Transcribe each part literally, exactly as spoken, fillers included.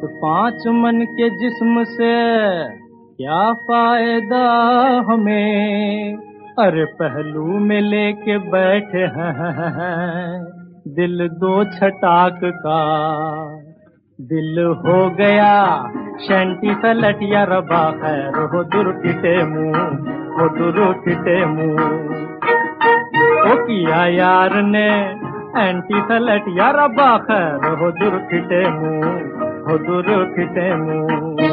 पांच मन के जिस्म से क्या फायदा हमें, अरे पहलू में लेके बैठे हैं दिल दो छटाक का। दिल हो गया शंटी सलटिया रबा खैर हो दुर्किटे मुंह, हो दुर्किटे मुंह। ओ किया यार ने एंटी सलटिया रबा खैर हो दुर्किटे मुंह, हो दुर्किटे मुंह।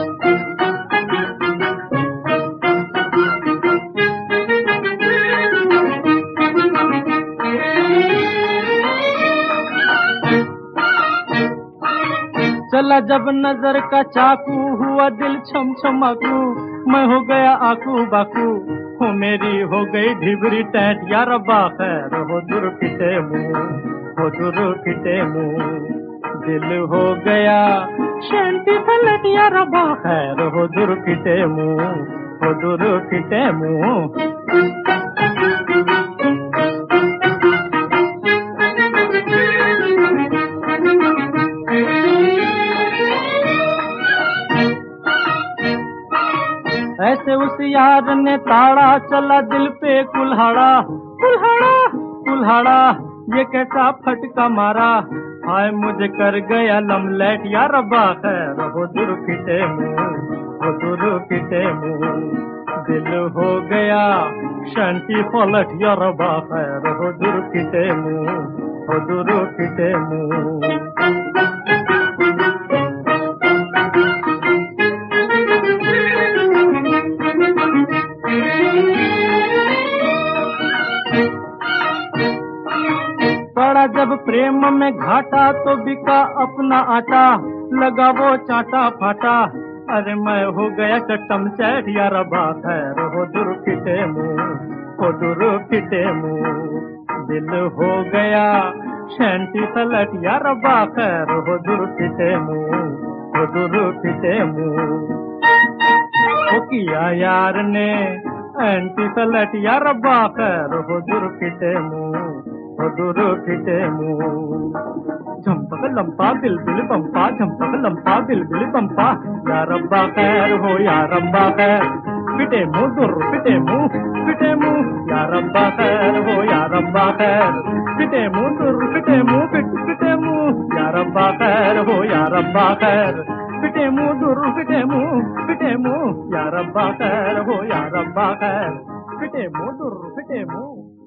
चला जब नजर का चाकू हुआ दिल छम छमाकू, मैं हो गया आकू बाकू, हो मेरी हो गई ढिबरी टैट या रब्बा खैर हो दुर्किटे मुंह, हो दुर्किटे मुंह। दिल हो गया शांति पलट या रब्बा खैर हो दुर्किटे मुंह, हो दुर्किटे मुंह। ऐसे उस यार ने ताड़ा चला दिल पे कुल्हाड़ा, कुल्हाड़ा कुल्हाड़ा ये कैसा फटका मारा, हाय मुझे कर गया लमलेट या रब्बा खैर हो दुर्किटे मुंह, हो दुर्किटे मुंह। दिल हो गया शांति पलट या रब्बा खैर हो दुर्किटे मुंह, हो दुर्किटे मुंह। पड़ा जब प्रेम में घाटा तो बिका अपना आटा, लगा वो चाटा फाटा, अरे मैं हो गया चट्टम चैट या रब्बा खैर हो दुर्किटे मुंह, हो दुर्किटे मुंह। दिल हो गया शांति सलट या रब्बा खैर हो दुर्किटे मुंह, हो दुर्किटे मुंह। ओ किया यार ने एंटी सलट या रब्बा खैर हो दुर्किटे मुंह, हो दुर्किटे मुंह। झंपक लंपा बिलबिल बंपा, झंपक लंपा बिलबिल बंपा, या रब्बा खैर हो या रब्बा खैर, पिटे मुंह दुर पिटे मुंह, पिटे मुंह या रब्बा खैर हो या रब्बा खैर, पिटे मुंह दुर पिटे मुंह, पिटे मुंह या रब्बा खैर हो या रब्बा खैर, पिटे मुंह दुर पिटे मुंह, पिटे मुंह या रब्बा खैर हो या रब्बा खैर, पिटे मुंह दुर पिटे मुंह।